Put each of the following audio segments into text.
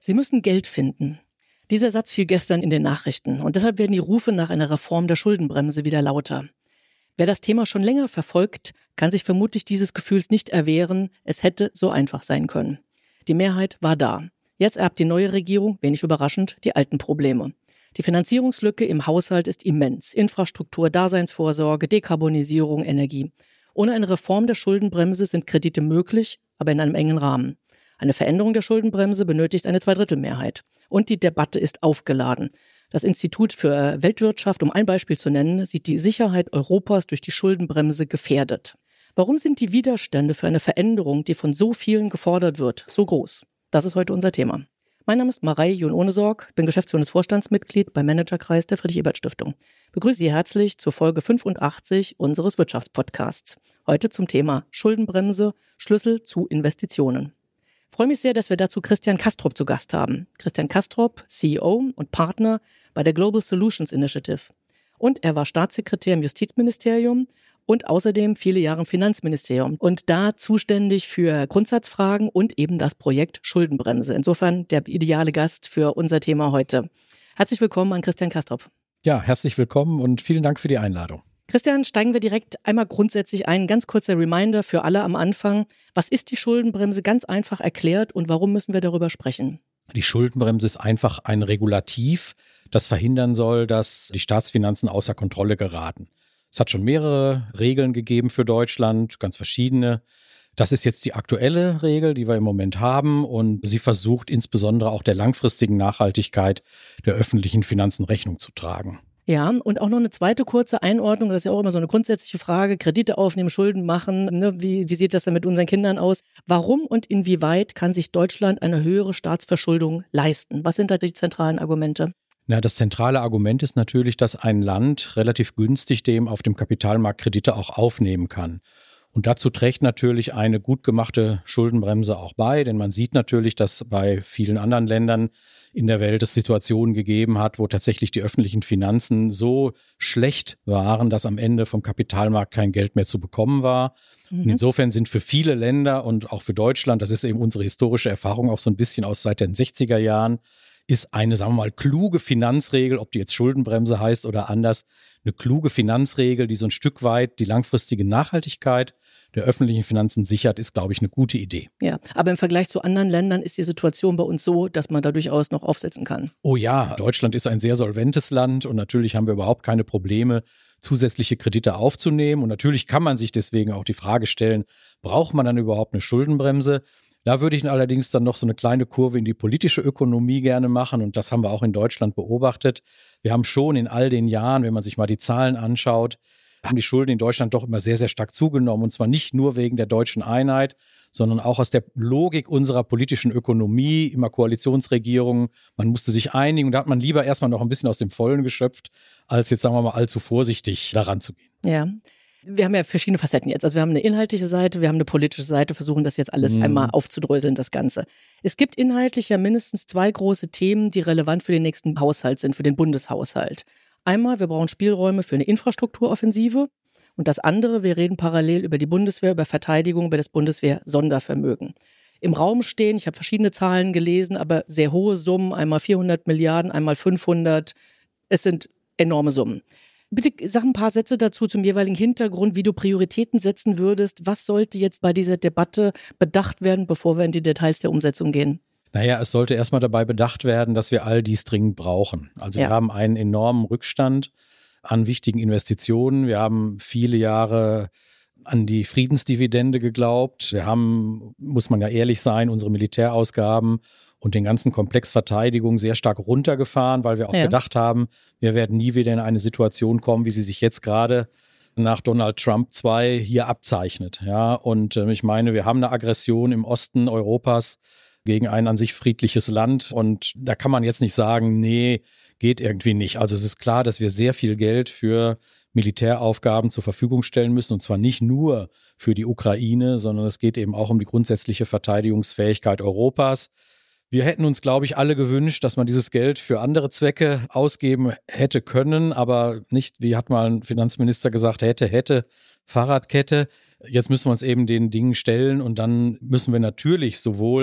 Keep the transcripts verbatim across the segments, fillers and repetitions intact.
Sie müssen Geld finden. Dieser Satz fiel gestern in den Nachrichten und deshalb werden die Rufe nach einer Reform der Schuldenbremse wieder lauter. Wer das Thema schon länger verfolgt, kann sich vermutlich dieses Gefühls nicht erwehren, es hätte so einfach sein können. Die Mehrheit war da. Jetzt erbt die neue Regierung, wenig überraschend, die alten Probleme. Die Finanzierungslücke im Haushalt ist immens. Infrastruktur, Daseinsvorsorge, Dekarbonisierung, Energie. Ohne eine Reform der Schuldenbremse sind Kredite möglich, aber in einem engen Rahmen. Eine Veränderung der Schuldenbremse benötigt eine Zweidrittelmehrheit. Und die Debatte ist aufgeladen. Das Institut für Weltwirtschaft, um ein Beispiel zu nennen, sieht die Sicherheit Europas durch die Schuldenbremse gefährdet. Warum sind die Widerstände für eine Veränderung, die von so vielen gefordert wird, so groß? Das ist heute unser Thema. Mein Name ist Marei Jon-Ohnesorg, bin geschäftsführendes Vorstandsmitglied beim Managerkreis der Friedrich-Ebert-Stiftung. Begrüße Sie herzlich zur Folge fünfundachtzig unseres Wirtschaftspodcasts. Heute zum Thema Schuldenbremse, Schlüssel zu Investitionen. Ich freue mich sehr, dass wir dazu Christian Kastrop zu Gast haben. Christian Kastrop, C E O und Partner bei der Global Solutions Initiative. Und er war Staatssekretär im Justizministerium und außerdem viele Jahre im Finanzministerium und da zuständig für Grundsatzfragen und eben das Projekt Schuldenbremse. Insofern der ideale Gast für unser Thema heute. Herzlich willkommen an Christian Kastrop. Ja, herzlich willkommen und vielen Dank für die Einladung. Christian, steigen wir direkt einmal grundsätzlich ein. Ganz kurzer Reminder für alle am Anfang. Was ist die Schuldenbremse? Ganz einfach erklärt und warum müssen wir darüber sprechen? Die Schuldenbremse ist einfach ein Regulativ, das verhindern soll, dass die Staatsfinanzen außer Kontrolle geraten. Es hat schon mehrere Regeln gegeben für Deutschland, ganz verschiedene. Das ist jetzt die aktuelle Regel, die wir im Moment haben und sie versucht insbesondere auch der langfristigen Nachhaltigkeit der öffentlichen Finanzen Rechnung zu tragen. Ja, und auch noch eine zweite kurze Einordnung, das ist ja auch immer so eine grundsätzliche Frage, Kredite aufnehmen, Schulden machen, ne? wie, wie sieht das denn mit unseren Kindern aus? Warum und inwieweit kann sich Deutschland eine höhere Staatsverschuldung leisten? Was sind da die zentralen Argumente? Na, das zentrale Argument ist natürlich, dass ein Land relativ günstig dem auf dem Kapitalmarkt Kredite auch aufnehmen kann. Und dazu trägt natürlich eine gut gemachte Schuldenbremse auch bei, denn man sieht natürlich, dass bei vielen anderen Ländern in der Welt es Situationen gegeben hat, wo tatsächlich die öffentlichen Finanzen so schlecht waren, dass am Ende vom Kapitalmarkt kein Geld mehr zu bekommen war. Mhm. Und insofern sind für viele Länder und auch für Deutschland, das ist eben unsere historische Erfahrung auch so ein bisschen aus seit den sechziger Jahren, ist eine, sagen wir mal, kluge Finanzregel, ob die jetzt Schuldenbremse heißt oder anders, eine kluge Finanzregel, die so ein Stück weit die langfristige Nachhaltigkeit der öffentlichen Finanzen sichert, ist, glaube ich, eine gute Idee. Ja, aber im Vergleich zu anderen Ländern ist die Situation bei uns so, dass man da durchaus noch aufsetzen kann. Oh ja, Deutschland ist ein sehr solventes Land und natürlich haben wir überhaupt keine Probleme, zusätzliche Kredite aufzunehmen. Und natürlich kann man sich deswegen auch die Frage stellen, braucht man dann überhaupt eine Schuldenbremse? Da würde ich allerdings dann noch so eine kleine Kurve in die politische Ökonomie gerne machen und das haben wir auch in Deutschland beobachtet. Wir haben schon in all den Jahren, wenn man sich mal die Zahlen anschaut, haben die Schulden in Deutschland doch immer sehr, sehr stark zugenommen. Und zwar nicht nur wegen der deutschen Einheit, sondern auch aus der Logik unserer politischen Ökonomie, immer Koalitionsregierungen. Man musste sich einigen und da hat man lieber erstmal noch ein bisschen aus dem Vollen geschöpft, als jetzt, sagen wir mal, allzu vorsichtig daran zu gehen. Ja. Wir haben ja verschiedene Facetten jetzt. Also wir haben eine inhaltliche Seite, wir haben eine politische Seite, versuchen das jetzt alles mhm. einmal aufzudröseln, das Ganze. Es gibt inhaltlich ja mindestens zwei große Themen, die relevant für den nächsten Haushalt sind, für den Bundeshaushalt. Einmal, wir brauchen Spielräume für eine Infrastrukturoffensive und das andere, wir reden parallel über die Bundeswehr, über Verteidigung, über das Bundeswehr-Sondervermögen. Im Raum stehen, ich habe verschiedene Zahlen gelesen, aber sehr hohe Summen, einmal vierhundert Milliarden, einmal fünfhundert. Es sind enorme Summen. Bitte sag ein paar Sätze dazu zum jeweiligen Hintergrund, wie du Prioritäten setzen würdest. Was sollte jetzt bei dieser Debatte bedacht werden, bevor wir in die Details der Umsetzung gehen? Naja, es sollte erstmal dabei bedacht werden, dass wir all dies dringend brauchen. Also ja. wir haben einen enormen Rückstand an wichtigen Investitionen. Wir haben viele Jahre an die Friedensdividende geglaubt. Wir haben, muss man ja ehrlich sein, unsere Militärausgaben und den ganzen Komplex Verteidigung sehr stark runtergefahren, weil wir auch ja. gedacht haben, wir werden nie wieder in eine Situation kommen, wie sie sich jetzt gerade nach Donald Trump zwei hier abzeichnet. Ja, und äh, ich meine, wir haben eine Aggression im Osten Europas gegen ein an sich friedliches Land und da kann man jetzt nicht sagen, nee, geht irgendwie nicht. Also es ist klar, dass wir sehr viel Geld für Militäraufgaben zur Verfügung stellen müssen und zwar nicht nur für die Ukraine, sondern es geht eben auch um die grundsätzliche Verteidigungsfähigkeit Europas. Wir hätten uns, glaube ich, alle gewünscht, dass man dieses Geld für andere Zwecke ausgeben hätte können, aber nicht, wie hat mal ein Finanzminister gesagt, hätte, hätte, Fahrradkette. Jetzt müssen wir uns eben den Dingen stellen und dann müssen wir natürlich sowohl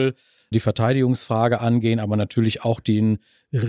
die Verteidigungsfrage angehen, aber natürlich auch den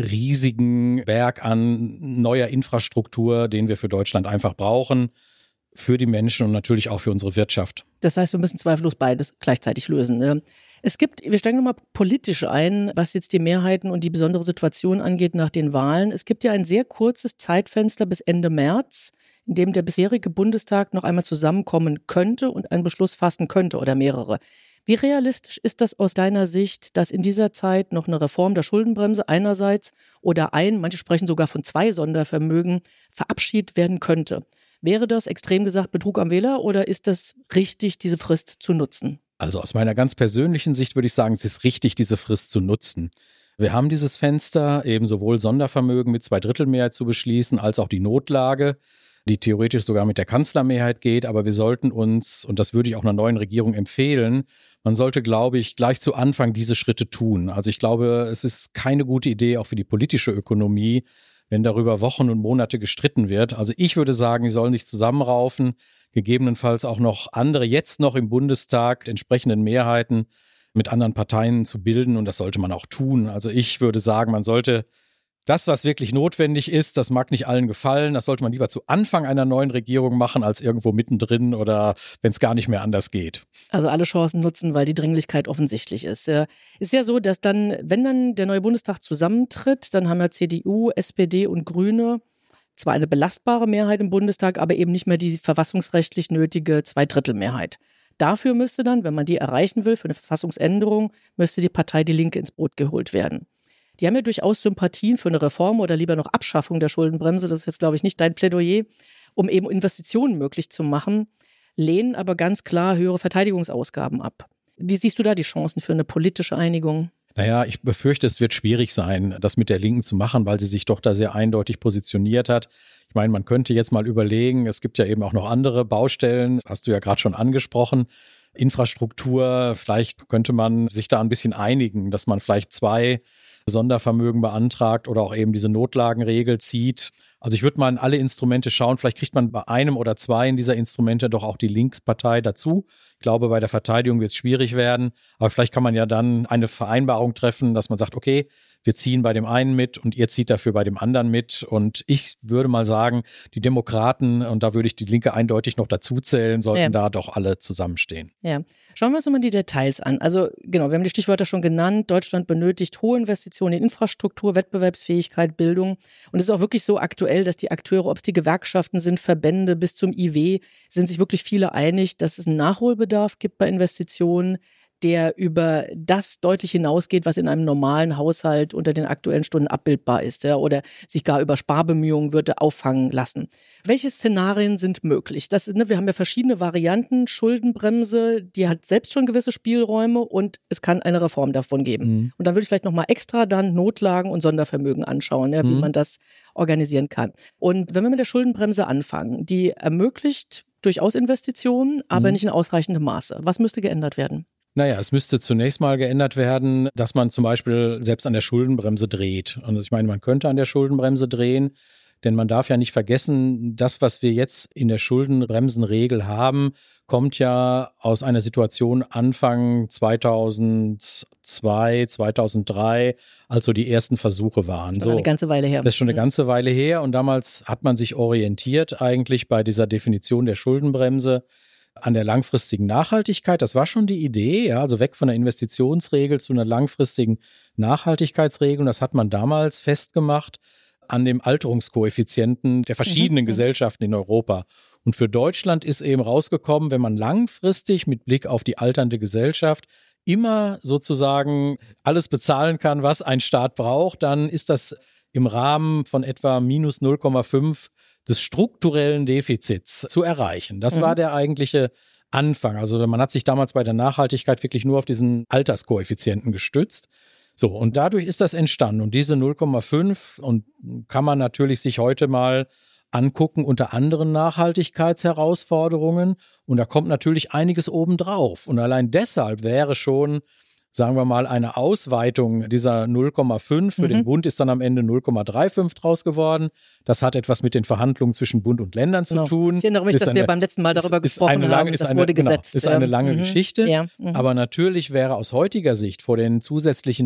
riesigen Berg an neuer Infrastruktur, den wir für Deutschland einfach brauchen, für die Menschen und natürlich auch für unsere Wirtschaft. Das heißt, wir müssen zweifellos beides gleichzeitig lösen. Es gibt, wir steigen nochmal politisch ein, was jetzt die Mehrheiten und die besondere Situation angeht nach den Wahlen. Es gibt ja ein sehr kurzes Zeitfenster bis Ende März, in dem der bisherige Bundestag noch einmal zusammenkommen könnte und einen Beschluss fassen könnte oder mehrere. Wie realistisch ist das aus deiner Sicht, dass in dieser Zeit noch eine Reform der Schuldenbremse einerseits oder ein, manche sprechen sogar von zwei Sondervermögen, verabschiedet werden könnte? Wäre das, extrem gesagt, Betrug am Wähler oder ist das richtig, diese Frist zu nutzen? Also aus meiner ganz persönlichen Sicht würde ich sagen, es ist richtig, diese Frist zu nutzen. Wir haben dieses Fenster, eben sowohl Sondervermögen mit Zweidrittelmehrheit zu beschließen, als auch die Notlage, die theoretisch sogar mit der Kanzlermehrheit geht. Aber wir sollten uns, und das würde ich auch einer neuen Regierung empfehlen, man sollte, glaube ich, gleich zu Anfang diese Schritte tun. Also ich glaube, es ist keine gute Idee, auch für die politische Ökonomie, wenn darüber Wochen und Monate gestritten wird. Also ich würde sagen, die sollen sich zusammenraufen, gegebenenfalls auch noch andere, jetzt noch im Bundestag, entsprechenden Mehrheiten mit anderen Parteien zu bilden und das sollte man auch tun. Also ich würde sagen, man sollte das, was wirklich notwendig ist, das mag nicht allen gefallen, das sollte man lieber zu Anfang einer neuen Regierung machen, als irgendwo mittendrin oder wenn es gar nicht mehr anders geht. Also alle Chancen nutzen, weil die Dringlichkeit offensichtlich ist. Ist ja so, dass dann, wenn dann der neue Bundestag zusammentritt, dann haben ja C D U, S P D und Grüne zwar eine belastbare Mehrheit im Bundestag, aber eben nicht mehr die verfassungsrechtlich nötige Zweidrittelmehrheit. Dafür müsste dann, wenn man die erreichen will, für eine Verfassungsänderung, müsste die Partei Die Linke ins Boot geholt werden. Die haben ja durchaus Sympathien für eine Reform oder lieber noch Abschaffung der Schuldenbremse. Das ist jetzt, glaube ich, nicht dein Plädoyer, um eben Investitionen möglich zu machen, lehnen aber ganz klar höhere Verteidigungsausgaben ab. Wie siehst du da die Chancen für eine politische Einigung? Naja, ich befürchte, es wird schwierig sein, das mit der Linken zu machen, weil sie sich doch da sehr eindeutig positioniert hat. Ich meine, man könnte jetzt mal überlegen, es gibt ja eben auch noch andere Baustellen, hast du ja gerade schon angesprochen. Infrastruktur, vielleicht könnte man sich da ein bisschen einigen, dass man vielleicht zwei Sondervermögen beantragt oder auch eben diese Notlagenregel zieht. Also ich würde mal in alle Instrumente schauen, vielleicht kriegt man bei einem oder zwei dieser Instrumente doch auch die Linkspartei dazu. Ich glaube, bei der Verteidigung wird es schwierig werden, aber vielleicht kann man ja dann eine Vereinbarung treffen, dass man sagt, okay, wir ziehen bei dem einen mit und ihr zieht dafür bei dem anderen mit. Und ich würde mal sagen, die Demokraten, und da würde ich die Linke eindeutig noch dazu zählen, sollten ja da doch alle zusammenstehen. Ja, schauen wir uns mal die Details an. Also genau, wir haben die Stichwörter schon genannt. Deutschland benötigt hohe Investitionen in Infrastruktur, Wettbewerbsfähigkeit, Bildung. Und es ist auch wirklich so aktuell, dass die Akteure, ob es die Gewerkschaften sind, Verbände bis zum I W, sind sich wirklich viele einig, dass es einen Nachholbedarf gibt bei Investitionen, der über das deutlich hinausgeht, was in einem normalen Haushalt unter den aktuellen Stunden abbildbar ist, ja, oder sich gar über Sparbemühungen würde auffangen lassen. Welche Szenarien sind möglich? Das ist, ne, wir haben ja verschiedene Varianten. Schuldenbremse, die hat selbst schon gewisse Spielräume und es kann eine Reform davon geben. Mhm. Und dann würde ich vielleicht nochmal extra dann Notlagen und Sondervermögen anschauen, ja, wie mhm. man das organisieren kann. Und wenn wir mit der Schuldenbremse anfangen, die ermöglicht durchaus Investitionen, aber mhm. nicht in ausreichendem Maße. Was müsste geändert werden? Naja, es müsste zunächst mal geändert werden, dass man zum Beispiel selbst an der Schuldenbremse dreht. Und ich meine, man könnte an der Schuldenbremse drehen, denn man darf ja nicht vergessen, das, was wir jetzt in der Schuldenbremsenregel haben, kommt ja aus einer Situation Anfang zweitausendzwei, zweitausenddrei, als so die ersten Versuche waren. Schon so, eine ganze Weile her. Das ist schon eine ganze Weile her und damals hat man sich orientiert eigentlich bei dieser Definition der Schuldenbremse an der langfristigen Nachhaltigkeit. Das war schon die Idee, ja, also weg von der Investitionsregel zu einer langfristigen Nachhaltigkeitsregel. Und das hat man damals festgemacht an dem Alterungskoeffizienten der verschiedenen mhm. Gesellschaften in Europa. Und für Deutschland ist eben rausgekommen, wenn man langfristig mit Blick auf die alternde Gesellschaft immer sozusagen alles bezahlen kann, was ein Staat braucht, dann ist das im Rahmen von etwa minus null Komma fünf des strukturellen Defizits zu erreichen. Das mhm. war der eigentliche Anfang. Also man hat sich damals bei der Nachhaltigkeit wirklich nur auf diesen Alterskoeffizienten gestützt. So, und dadurch ist das entstanden. Und diese null Komma fünf und kann man natürlich sich heute mal angucken unter anderen Nachhaltigkeitsherausforderungen. Und da kommt natürlich einiges obendrauf. Und allein deshalb wäre schon sagen wir mal, eine Ausweitung dieser null Komma fünf. Für mhm. den Bund ist dann am Ende null Komma fünfunddreißig draus geworden. Das hat etwas mit den Verhandlungen zwischen Bund und Ländern zu genau. tun. Ich erinnere mich, ist dass eine, wir beim letzten Mal darüber gesprochen lange, haben, das eine, wurde gesetzt. Genau, ist eine lange mhm. Geschichte. Ja. Mhm. Aber natürlich wäre aus heutiger Sicht vor den zusätzlichen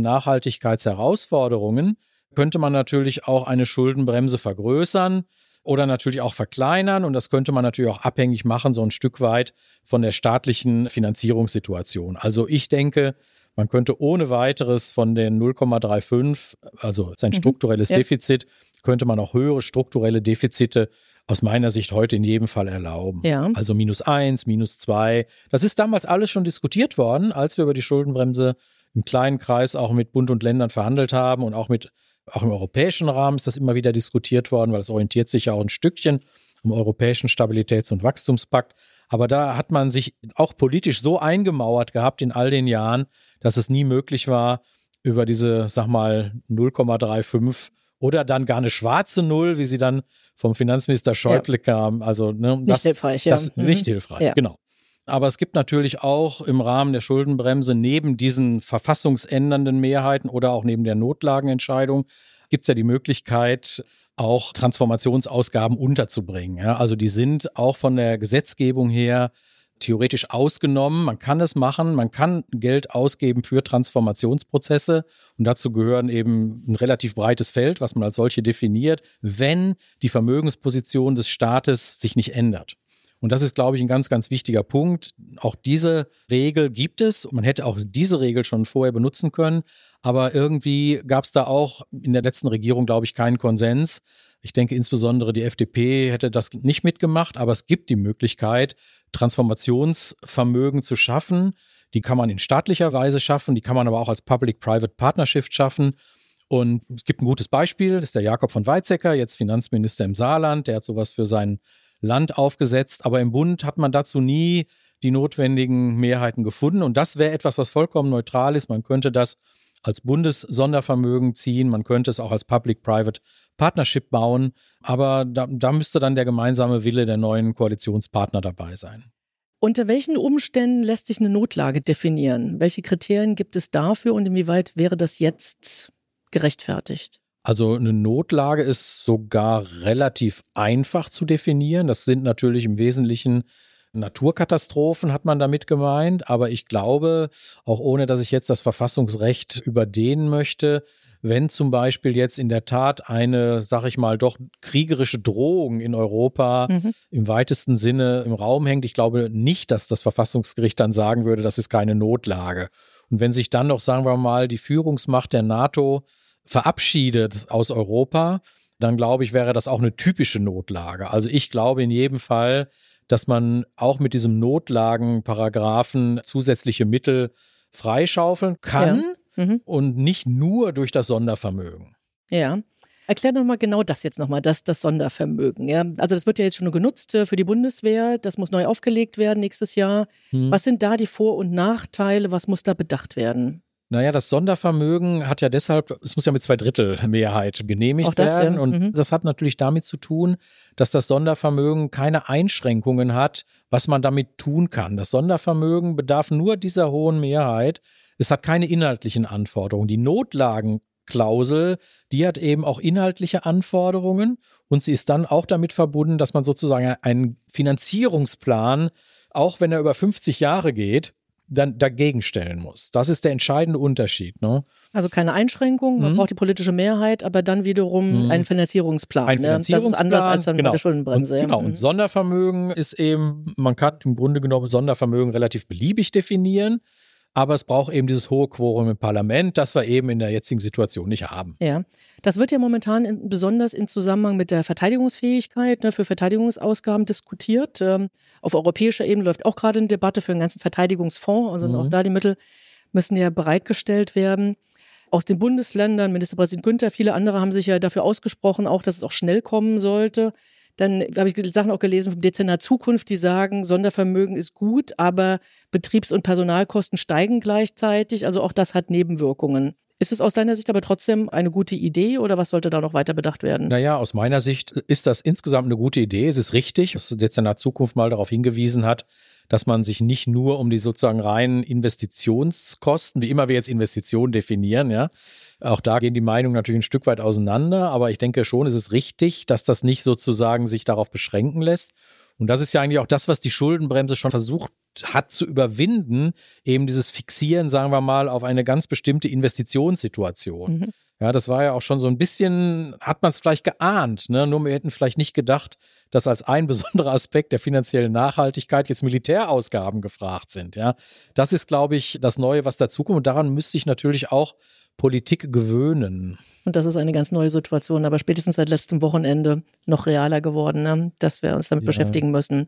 Nachhaltigkeitsherausforderungen, könnte man natürlich auch eine Schuldenbremse vergrößern oder natürlich auch verkleinern. Und das könnte man natürlich auch abhängig machen, so ein Stück weit von der staatlichen Finanzierungssituation. Also ich denke, man könnte ohne weiteres von den null Komma fünfunddreißig, also sein strukturelles mhm, ja. Defizit, könnte man auch höhere strukturelle Defizite aus meiner Sicht heute in jedem Fall erlauben. Ja. Also minus eins, minus zwei. Das ist damals alles schon diskutiert worden, als wir über die Schuldenbremse im kleinen Kreis auch mit Bund und Ländern verhandelt haben und auch mit auch im europäischen Rahmen ist das immer wieder diskutiert worden, weil es orientiert sich ja auch ein Stückchen am europäischen Stabilitäts- und Wachstumspakt. Aber da hat man sich auch politisch so eingemauert gehabt in all den Jahren, dass es nie möglich war, über diese, sag mal, null Komma fünfunddreißig oder dann gar eine schwarze Null, wie sie dann vom Finanzminister Schäuble ja. kam. Also, ne, nicht das, hilfreich, ja. Das, mhm. Nicht hilfreich, ja. genau. Aber es gibt natürlich auch im Rahmen der Schuldenbremse neben diesen verfassungsändernden Mehrheiten oder auch neben der Notlagenentscheidung gibt es ja die Möglichkeit, auch Transformationsausgaben unterzubringen. Ja, also die sind auch von der Gesetzgebung her theoretisch ausgenommen. Man kann es machen, man kann Geld ausgeben für Transformationsprozesse und dazu gehören eben ein relativ breites Feld, was man als solche definiert, wenn die Vermögensposition des Staates sich nicht ändert. Und das ist, glaube ich, ein ganz, ganz wichtiger Punkt. Auch diese Regel gibt es. Man hätte auch diese Regel schon vorher benutzen können. Aber irgendwie gab es da auch in der letzten Regierung, glaube ich, keinen Konsens. Ich denke insbesondere die F D P hätte das nicht mitgemacht. Aber es gibt die Möglichkeit, Transformationsvermögen zu schaffen. Die kann man in staatlicher Weise schaffen. Die kann man aber auch als Public-Private Partnership schaffen. Und es gibt ein gutes Beispiel. Das ist der Jakob von Weizsäcker, jetzt Finanzminister im Saarland. Der hat sowas für sein Land aufgesetzt, aber im Bund hat man dazu nie die notwendigen Mehrheiten gefunden und das wäre etwas, was vollkommen neutral ist. Man könnte das als Bundessondervermögen ziehen, man könnte es auch als Public-Private Partnership bauen, aber da, da müsste dann der gemeinsame Wille der neuen Koalitionspartner dabei sein. Unter welchen Umständen lässt sich eine Notlage definieren? Welche Kriterien gibt es dafür und inwieweit wäre das jetzt gerechtfertigt? Also eine Notlage ist sogar relativ einfach zu definieren. Das sind natürlich im Wesentlichen Naturkatastrophen, hat man damit gemeint. Aber ich glaube, auch ohne dass ich jetzt das Verfassungsrecht überdehnen möchte, wenn zum Beispiel jetzt in der Tat eine, sag ich mal, doch kriegerische Drohung in Europa mhm. im weitesten Sinne im Raum hängt, ich glaube nicht, dass das Verfassungsgericht dann sagen würde, das ist keine Notlage. Und wenn sich dann noch, sagen wir mal, die Führungsmacht der NATO verabschiedet aus Europa, dann glaube ich, wäre das auch eine typische Notlage. Also ich glaube in jedem Fall, dass man auch mit diesem Notlagenparagraphen zusätzliche Mittel freischaufeln kann ja. mhm. und nicht nur durch das Sondervermögen. Ja. Erklär doch mal genau das jetzt nochmal, das, das Sondervermögen. Ja? Also das wird ja jetzt schon genutzt für die Bundeswehr, das muss neu aufgelegt werden nächstes Jahr. Hm. Was sind da die Vor- und Nachteile, was muss da bedacht werden? Naja, das Sondervermögen hat ja deshalb, es muss ja mit zwei Drittel Mehrheit genehmigt Auch das, werden. Ja. Und mhm. das hat natürlich damit zu tun, dass das Sondervermögen keine Einschränkungen hat, was man damit tun kann. Das Sondervermögen bedarf nur dieser hohen Mehrheit. Es hat keine inhaltlichen Anforderungen. Die Notlagenklausel, die hat eben auch inhaltliche Anforderungen und sie ist dann auch damit verbunden, dass man sozusagen einen Finanzierungsplan, auch wenn er über fünfzig Jahre geht, dann dagegen stellen muss. Das ist der entscheidende Unterschied. Ne? Also keine Einschränkung, man mhm. braucht die politische Mehrheit, aber dann wiederum mhm. einen Finanzierungsplan. Ein Finanzierungsplan. Das ist anders als dann genau. bei der Schuldenbremse. Und, genau, mhm. und Sondervermögen ist eben, man kann im Grunde genommen Sondervermögen relativ beliebig definieren, aber es braucht eben dieses hohe Quorum im Parlament, das wir eben in der jetzigen Situation nicht haben. Ja, das wird ja momentan in, besonders in Zusammenhang mit der Verteidigungsfähigkeit, ne, für Verteidigungsausgaben diskutiert. Ähm, auf europäischer Ebene läuft auch gerade eine Debatte für einen ganzen Verteidigungsfonds. Also mhm. auch da die Mittel müssen ja bereitgestellt werden. Aus den Bundesländern, Ministerpräsident Günther, viele andere haben sich ja dafür ausgesprochen, auch, dass es auch schnell kommen sollte. Dann habe ich Sachen auch gelesen vom Dezernat Zukunft, die sagen, Sondervermögen ist gut, aber Betriebs- und Personalkosten steigen gleichzeitig. Also auch das hat Nebenwirkungen. Ist es aus deiner Sicht aber trotzdem eine gute Idee oder was sollte da noch weiter bedacht werden? Naja, aus meiner Sicht ist das insgesamt eine gute Idee. Es ist richtig, dass das Dezernat Zukunft mal darauf hingewiesen hat, dass man sich nicht nur um die sozusagen reinen Investitionskosten, wie immer wir jetzt Investitionen definieren, ja, auch da gehen die Meinungen natürlich ein Stück weit auseinander, aber ich denke schon, es ist richtig, dass das nicht sozusagen sich darauf beschränken lässt. Und das ist ja eigentlich auch das, was die Schuldenbremse schon versucht hat zu überwinden, eben dieses Fixieren, sagen wir mal, auf eine ganz bestimmte Investitionssituation. Mhm. Ja, das war ja auch schon so ein bisschen, hat man es vielleicht geahnt, ne? Nur wir hätten vielleicht nicht gedacht, dass als ein besonderer Aspekt der finanziellen Nachhaltigkeit jetzt Militärausgaben gefragt sind. Ja, das ist, glaube ich, das Neue, was dazukommt. Und daran müsste sich natürlich auch Politik gewöhnen. Und das ist eine ganz neue Situation, aber spätestens seit letztem Wochenende noch realer geworden, ne? Dass wir uns damit ja. beschäftigen müssen.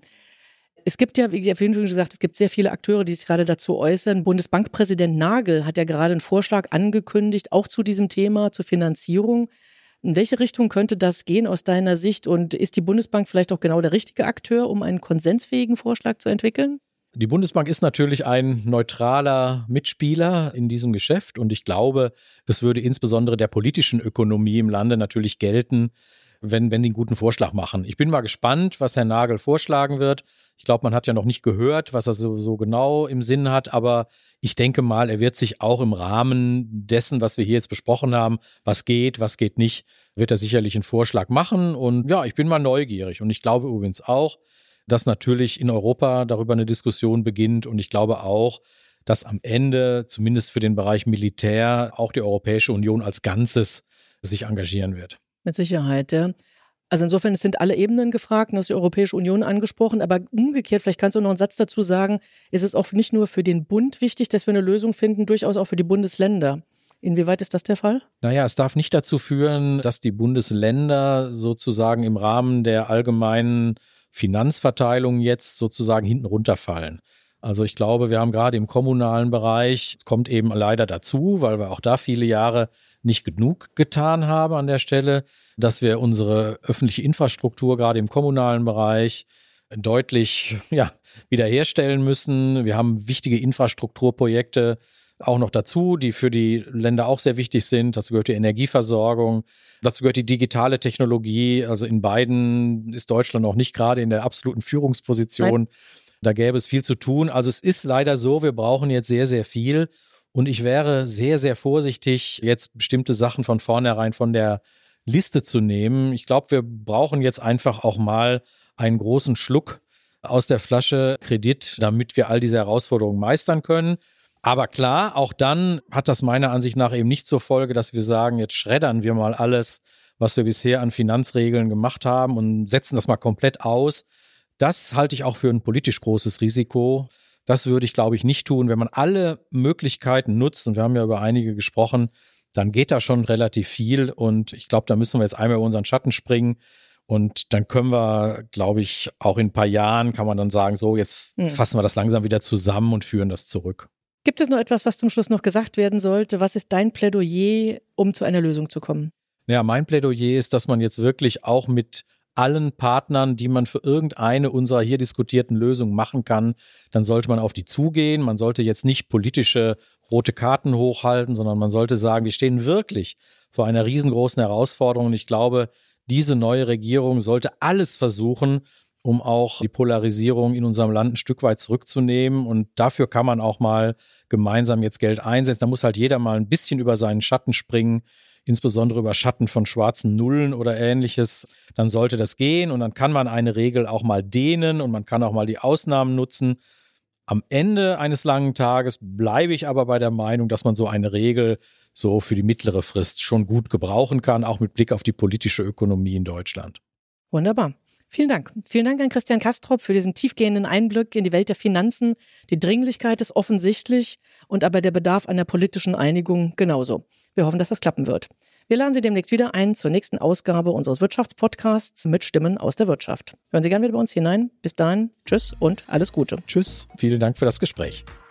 Es gibt ja, wie ich vorhin schon gesagt, es gibt sehr viele Akteure, die sich gerade dazu äußern. Bundesbankpräsident Nagel hat ja gerade einen Vorschlag angekündigt, auch zu diesem Thema, zur Finanzierung. In welche Richtung könnte das gehen aus deiner Sicht? Und ist die Bundesbank vielleicht auch genau der richtige Akteur, um einen konsensfähigen Vorschlag zu entwickeln? Die Bundesbank ist natürlich ein neutraler Mitspieler in diesem Geschäft und ich glaube, es würde insbesondere der politischen Ökonomie im Lande natürlich gelten, wenn, wenn die einen guten Vorschlag machen. Ich bin mal gespannt, was Herr Nagel vorschlagen wird. Ich glaube, man hat ja noch nicht gehört, was er so, so genau im Sinn hat, aber ich denke mal, er wird sich auch im Rahmen dessen, was wir hier jetzt besprochen haben, was geht, was geht nicht, wird er sicherlich einen Vorschlag machen und ja, ich bin mal neugierig und ich glaube übrigens auch, dass natürlich in Europa darüber eine Diskussion beginnt und ich glaube auch, dass am Ende, zumindest für den Bereich Militär, auch die Europäische Union als Ganzes sich engagieren wird. Mit Sicherheit, ja. Also insofern sind alle Ebenen gefragt, du hast die Europäische Union angesprochen, aber umgekehrt, vielleicht kannst du noch einen Satz dazu sagen, ist es auch nicht nur für den Bund wichtig, dass wir eine Lösung finden, durchaus auch für die Bundesländer. Inwieweit ist das der Fall? Naja, es darf nicht dazu führen, dass die Bundesländer sozusagen im Rahmen der allgemeinen Finanzverteilung jetzt sozusagen hinten runterfallen. Also ich glaube, wir haben gerade im kommunalen Bereich, kommt eben leider dazu, weil wir auch da viele Jahre nicht genug getan haben an der Stelle, dass wir unsere öffentliche Infrastruktur gerade im kommunalen Bereich deutlich ja, wiederherstellen müssen. Wir haben wichtige Infrastrukturprojekte auch noch dazu, die für die Länder auch sehr wichtig sind. Dazu gehört die Energieversorgung, dazu gehört die digitale Technologie. Also in beiden ist Deutschland noch nicht gerade in der absoluten Führungsposition. Nein. Da gäbe es viel zu tun. Also es ist leider so, wir brauchen jetzt sehr, sehr viel. Und ich wäre sehr, sehr vorsichtig, jetzt bestimmte Sachen von vornherein von der Liste zu nehmen. Ich glaube, wir brauchen jetzt einfach auch mal einen großen Schluck aus der Flasche Kredit, damit wir all diese Herausforderungen meistern können. Aber klar, auch dann hat das meiner Ansicht nach eben nicht zur Folge, dass wir sagen, jetzt schreddern wir mal alles, was wir bisher an Finanzregeln gemacht haben und setzen das mal komplett aus. Das halte ich auch für ein politisch großes Risiko. Das würde ich, glaube ich, nicht tun. Wenn man alle Möglichkeiten nutzt, und wir haben ja über einige gesprochen, dann geht da schon relativ viel. Und ich glaube, da müssen wir jetzt einmal über unseren Schatten springen. Und dann können wir, glaube ich, auch in ein paar Jahren kann man dann sagen, so, jetzt hm. fassen wir das langsam wieder zusammen und führen das zurück. Gibt es noch etwas, was zum Schluss noch gesagt werden sollte? Was ist dein Plädoyer, um zu einer Lösung zu kommen? Ja, mein Plädoyer ist, dass man jetzt wirklich auch mit allen Partnern, die man für irgendeine unserer hier diskutierten Lösungen machen kann, dann sollte man auf die zugehen. Man sollte jetzt nicht politische rote Karten hochhalten, sondern man sollte sagen, wir stehen wirklich vor einer riesengroßen Herausforderung. Und ich glaube, diese neue Regierung sollte alles versuchen, um auch die Polarisierung in unserem Land ein Stück weit zurückzunehmen. Und dafür kann man auch mal gemeinsam jetzt Geld einsetzen. Da muss halt jeder mal ein bisschen über seinen Schatten springen, insbesondere über Schatten von schwarzen Nullen oder ähnliches. Dann sollte das gehen und dann kann man eine Regel auch mal dehnen und man kann auch mal die Ausnahmen nutzen. Am Ende eines langen Tages bleibe ich aber bei der Meinung, dass man so eine Regel so für die mittlere Frist schon gut gebrauchen kann, auch mit Blick auf die politische Ökonomie in Deutschland. Wunderbar. Vielen Dank. Vielen Dank an Christian Kastrop für diesen tiefgehenden Einblick in die Welt der Finanzen. Die Dringlichkeit ist offensichtlich und aber der Bedarf einer politischen Einigung genauso. Wir hoffen, dass das klappen wird. Wir laden Sie demnächst wieder ein zur nächsten Ausgabe unseres Wirtschaftspodcasts mit Stimmen aus der Wirtschaft. Hören Sie gerne wieder bei uns hinein. Bis dahin, tschüss und alles Gute. Tschüss, vielen Dank für das Gespräch.